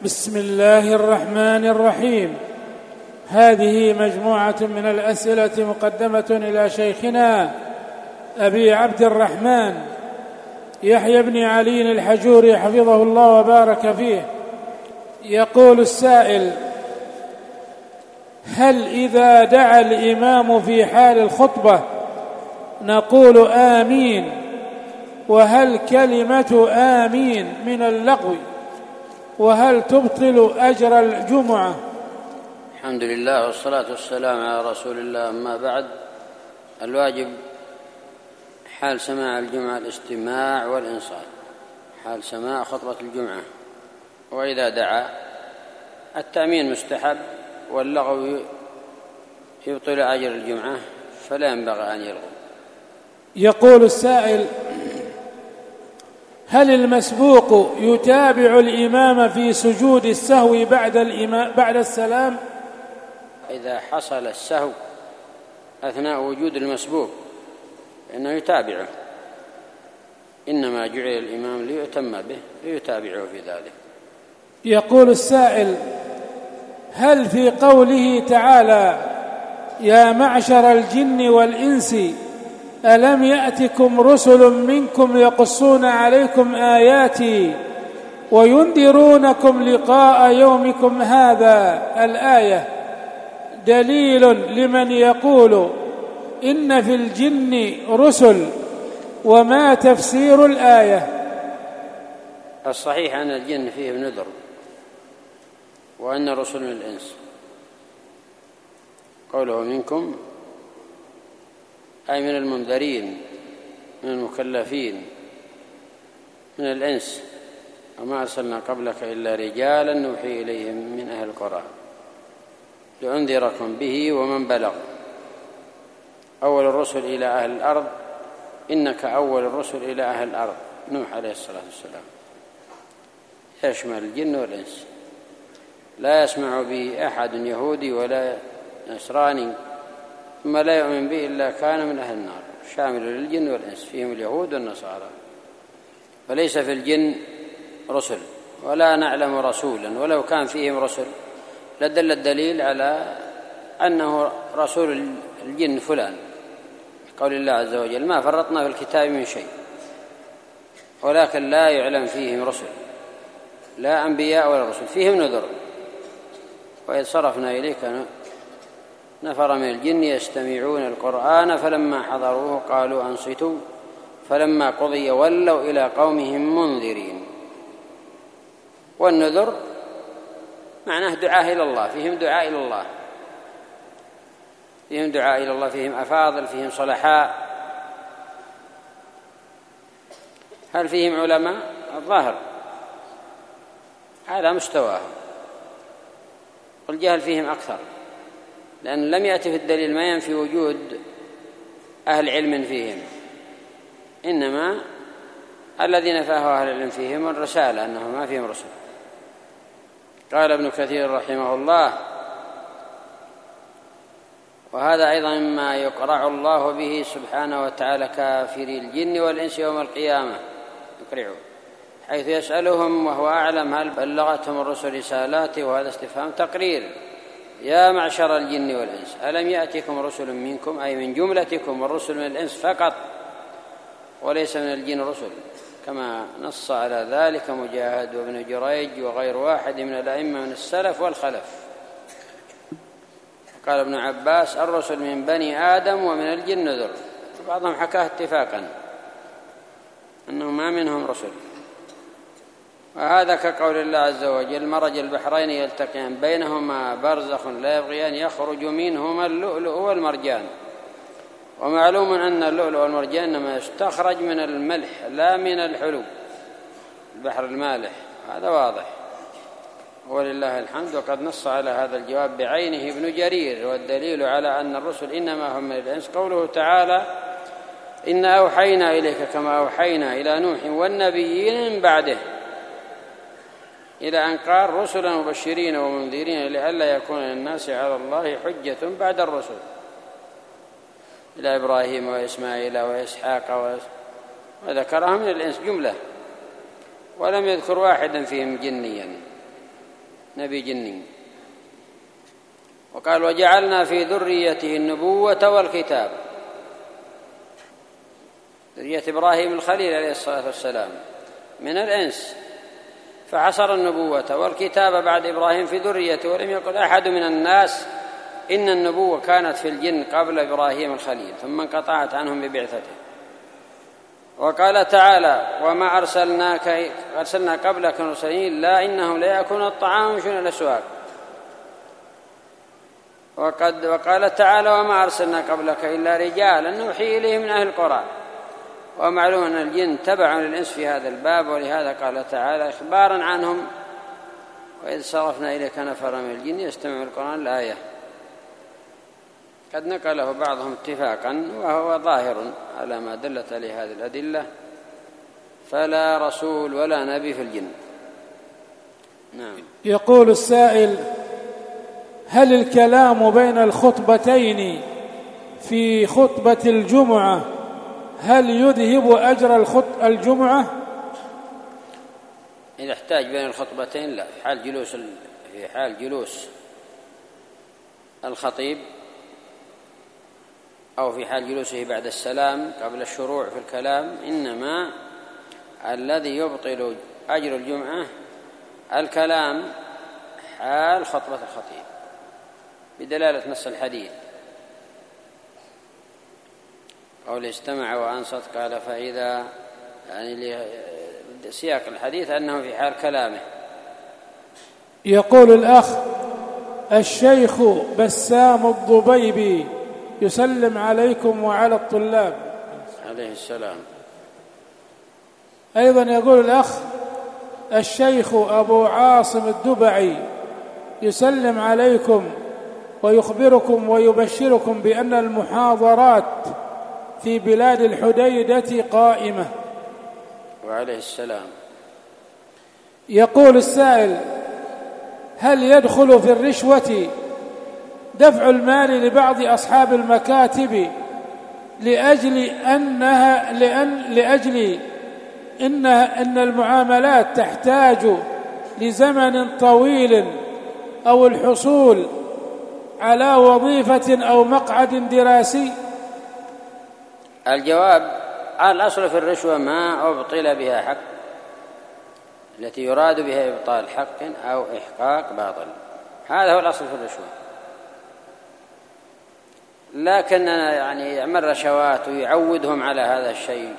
بسم الله الرحمن الرحيم. هذه مجموعة من الأسئلة مقدمة إلى شيخنا أبي عبد الرحمن يحيى بن علي الحجوري حفظه الله وبارك فيه. يقول السائل: هل إذا دعا الإمام في حال الخطبة نقول آمين؟ وهل كلمة آمين من اللغو؟ وهل تبطل أجر الجمعة؟ الحمد لله والصلاة والسلام على رسول الله. أما بعد، الواجب حال سماع الجمعة الاستماع والإنصات، حال سماع خطبة الجمعة. وإذا دعا التأمين مستحب، واللغو يبطل أجر الجمعة فلا ينبغي أن يلغو. يقول السائل: هل المسبوق يتابع الإمام في سجود السهو بعد السلام؟ إذا حصل السهو أثناء وجود المسبوق فإنه يتابعه، إنما جعل الإمام ليؤتم به ليتابعه في ذلك. يقول السائل: هل في قوله تعالى يا معشر الجن والإنس ألم يأتكم رسل منكم يقصون عليكم آياتي وينذرونكم لقاء يومكم هذا الآية دليل لمن يقول إن في الجن رسل؟ وما تفسير الآية؟ الصحيح أن الجن فيهم نذر، وأن الرسل من الإنس. قوله منكم أي من المنذرين، من المكلفين من الإنس، وما أرسلنا قبلك إلا رجالا نوحي إليهم من أهل القرى لأنذركم به ومن بلغ. أول الرسل إلى أهل الأرض، إنك أول الرسل إلى أهل الأرض، نوح عليه الصلاة والسلام، يشمل الجن والإنس. لا يسمع به أحد يهودي ولا نصراني ثم لا يؤمن به إلا كان من أهل النار، شامل للجن والإنس، فيهم اليهود والنصارى. وليس في الجن رسل، ولا نعلم رسولا، ولو كان فيهم رسل لدل الدليل على أنه رسول الجن فلان، قول الله عز وجل ما فرطنا في الكتاب من شيء. ولكن لا يعلم فيهم رسل، لا أنبياء ولا رسل، فيهم نذر. وإذ صرفنا إليك نفر من الجن يستمعون القرآن فلما حضروه قالوا أنصتوا فلما قضي ولوا إلى قومهم منذرين. والنذر معناه دعاء إلى الله، فيهم دعاء إلى الله، فيهم دعاء إلى الله، فيهم أفاضل، فيهم صلحاء. هل فيهم علماء؟ الظاهر على مستواهم، والجهل فيهم أكثر، لأن لم يأتي في الدليل ما ينفي وجود أهل علم فيهم، إنما الذي نفاه أهل العلم فيهم الرسالة، أنهم ما فيهم رسل. قال ابن كثير رحمه الله: وهذا أيضا مما يقرع الله به سبحانه وتعالى كافري الجن والإنس يوم القيامة، يقرعوا حيث يسألهم وهو أعلم هل بلغتهم الرسل رسالاته، وهذا استفهام تقرير. يا معشر الجن والإنس ألم يأتكم رسل منكم، أي من جملتكم، والرسل من الإنس فقط وليس من الجن رسل، كما نص على ذلك مجاهد وابن جريج وغير واحد من الأئمة من السلف والخلف. قال ابن عباس: الرسل من بني آدم ومن الجن نذر. بعضهم حكاه اتفاقا أنه ما منهم رسل. وهذا كقول الله عز وجل: مرج البحرين يلتقيان بينهما برزخ لا يبغيان يخرج منهما اللؤلؤ والمرجان. ومعلوم أن اللؤلؤ والمرجان إنما يستخرج من الملح لا من الحلو، البحر المالح، هذا واضح ولله الحمد. وقد نص على هذا الجواب بعينه ابن جرير. والدليل على أن الرسل إنما هم من الإنس قوله تعالى: إنا أوحينا إليك كما أوحينا إلى نوح والنبيين من بعده، إلى أن قال: رسلا مبشرين ومنذرين لئلا يكون للناس على الله حجة بعد الرسل، إلى إبراهيم وإسماعيل وإسحاق وذكرهم من الإنس جملة، ولم يذكر واحدا فيهم جنيا. نبي جني. وقال وجعلنا في ذريته النبوة والكتاب، ذرية إبراهيم الخليل عليه الصلاة والسلام من الإنس، فحصر النبوة والكتاب بعد إبراهيم في ذريته، ولم يقل أحد من الناس إن النبوة كانت في الجن قبل إبراهيم الخليل ثم انقطعت عنهم ببعثته. وقال تعالى وما أرسلنا قبلك مرسلين لا إنهم ليأكلون الطعام ويمشون إلى الأسواق. وقال تعالى وما أرسلنا قبلك إلا رجالا نوحي إليهم من أهل القرى. ومعلوم أن الجن تبع للإنس في هذا الباب، ولهذا قال تعالى إخبارا عنهم وإذ صرفنا إليك نفرا من الجن يستمعون القرآن الآية. قد نقله بعضهم اتفاقا وهو ظاهر على ما دلت عليه هذه الأدلة، فلا رسول ولا نبي في الجن. نعم. يقول السائل هل الكلام بين الخطبتين في خطبة الجمعة هل يذهب أجر الجمعة؟ إذا احتاج بين الخطبتين لا، في حال جلوس الخطيب أو في حال جلوسه بعد السلام قبل الشروع في الكلام، إنما الذي يبطل أجر الجمعة الكلام حال خطبة الخطيب بدلالة نص الحديث قول استمع وأنصت. قال فإذا يعني سياق الحديث أنه في حال كلامه. يقول الأخ الشيخ بسام الضبيبي يسلم عليكم وعلى الطلاب. عليه السلام. أيضا يقول الأخ الشيخ أبو عاصم الدبعي يسلم عليكم ويخبركم ويبشركم بأن المحاضرات في بلاد الحديدة قائمة. وعليه السلام. يقول السائل هل يدخل في الرشوة دفع المال لبعض أصحاب المكاتب لأجل أن المعاملات تحتاج لزمن طويل أو الحصول على وظيفة أو مقعد دراسي؟ الجواب الأصل في الرشوة ما أبطل بها حق، التي يراد بها إبطال حق أو إحقاق باطل، هذا هو الأصل في الرشوة. لكننا يعني يعمل رشوات ويعودهم على هذا الشيء،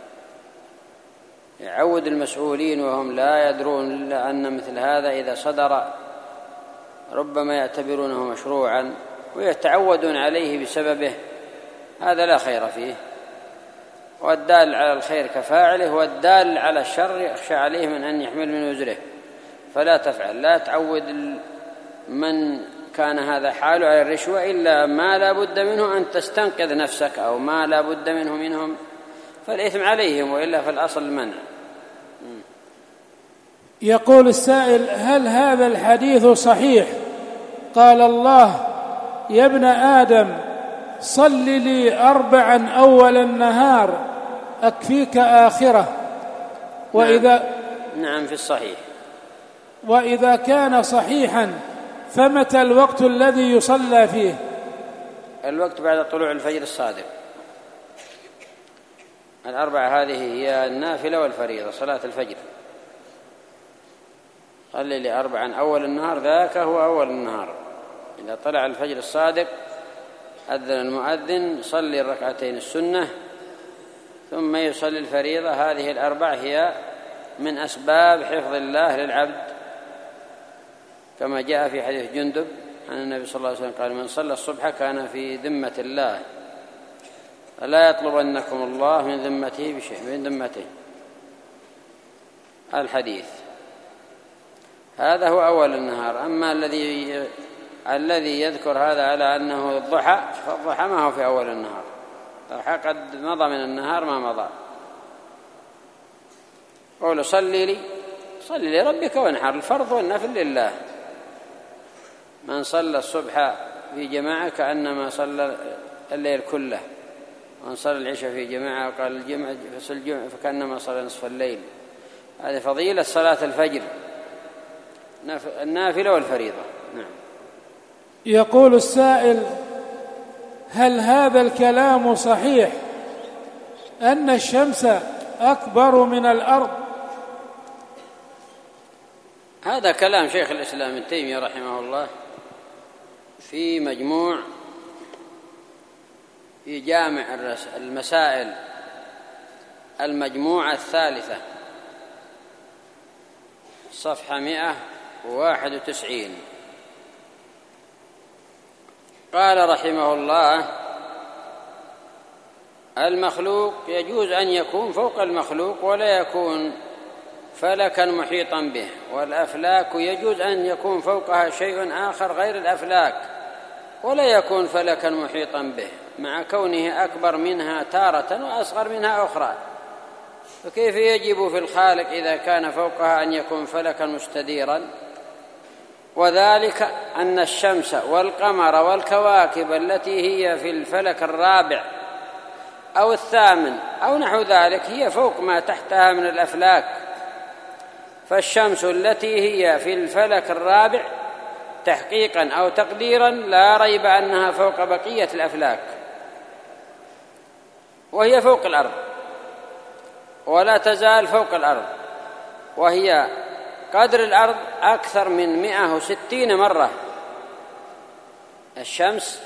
يعود المسؤولين وهم لا يدرون إلا أن مثل هذا إذا صدر ربما يعتبرونه مشروعا ويتعودون عليه بسببه، هذا لا خير فيه. والدال على الخير كفاعله، والدال على الشر يخشى عليه من أن يحمل من وزره، فلا تفعل. لا تعود من كان هذا حاله على الرشوة إلا ما لا بد منه أن تستنقذ نفسك أو ما لا بد منهم فالإثم عليهم، وإلا فالأصل المنع. يقول السائل هل هذا الحديث صحيح؟ قال الله يا ابن آدم صل لي 4 أول النهار أكفيك آخرة. نعم في الصحيح. وإذا كان صحيحا فمتى الوقت الذي يصلى فيه؟ الوقت بعد طلوع الفجر الصادق. 4 هذه هي النافلة والفريضة، صلاة الفجر. صل لي 4 أول النهار، ذاك هو أول النهار. إذا طلع الفجر الصادق أذن المؤذن صلي 2 ركعتين السنة ثم يصلي الفريضة. هذه 4 هي من أسباب حفظ الله للعبد، كما جاء في حديث جندب عن النبي صلى الله عليه وسلم قال من صلى الصبح كان في ذمة الله فلا يطلبنكم الله من ذمته بشيء، من ذمته. الحديث هذا هو أول النهار. أما الذي يذكر هذا على أنه الضحى، فالضحى ما هو في أول النهار، الضحى قد مضى من النهار ما مضى. قولوا صلي لي ربك وانحر، الفرض والنفل لله. من صلى الصبح في جماعة كأنما صلى الليل كله، ومن صلى العشاء في جماعة وقال الجمعة فكأنما صلى نصف الليل. هذه فضيلة صلاة الفجر. النافلة والفريضة. نعم. يقول السائل: هل هذا الكلام صحيح أن الشمس أكبر من الأرض؟ هذا كلام شيخ الإسلام ابن تيمية رحمه الله في مجموع في جامع المسائل المجموعة الثالثة صفحة 191. قال رحمه الله: المخلوق يجوز أن يكون فوق المخلوق ولا يكون فلكا محيطا به، والأفلاك يجوز أن يكون فوقها شيء آخر غير الأفلاك ولا يكون فلكا محيطا به، مع كونه أكبر منها تارة وأصغر منها أخرى. فكيف يجب في الخالق إذا كان فوقها أن يكون فلكا مستديرا؟ وذلك أن الشمس والقمر والكواكب التي هي في الفلك الرابع أو الثامن أو نحو ذلك هي فوق ما تحتها من الأفلاك. فالشمس التي هي في الفلك الرابع تحقيقا أو تقديرا لا ريب أنها فوق بقية الأفلاك، وهي فوق الأرض ولا تزال فوق الأرض، وهي قدر الأرض أكثر من 160 مرة. الشمس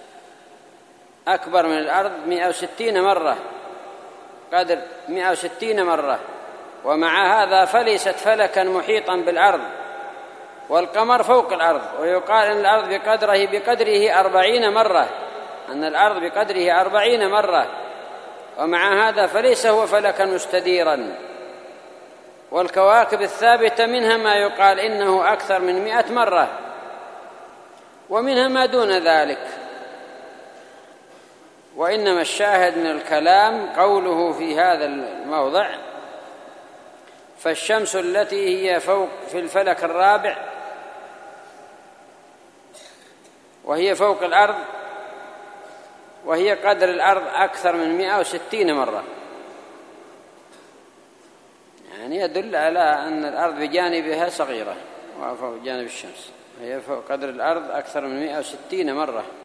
أكبر من الأرض 160 مرة، قدر 160 مرة، ومع هذا فليست فلكا محيطا بالأرض. والقمر فوق الأرض، ويقال أن الأرض بقدره 40 مرة، أن الأرض بقدره 40 مرة، ومع هذا فليس هو فلكا مستديرا. والكواكب الثابتة منها ما يقال إنه أكثر من 100 مرة، ومنها ما دون ذلك. وإنما الشاهد من الكلام قوله في هذا الموضع: فالشمس التي هي فوق في الفلك الرابع وهي فوق الأرض وهي قدر الأرض أكثر من 160 مرة، يعني يدل على أن الأرض بجانبها صغيرة وفوق جانب الشمس، هي فوق قدر الأرض أكثر من 160 مرة.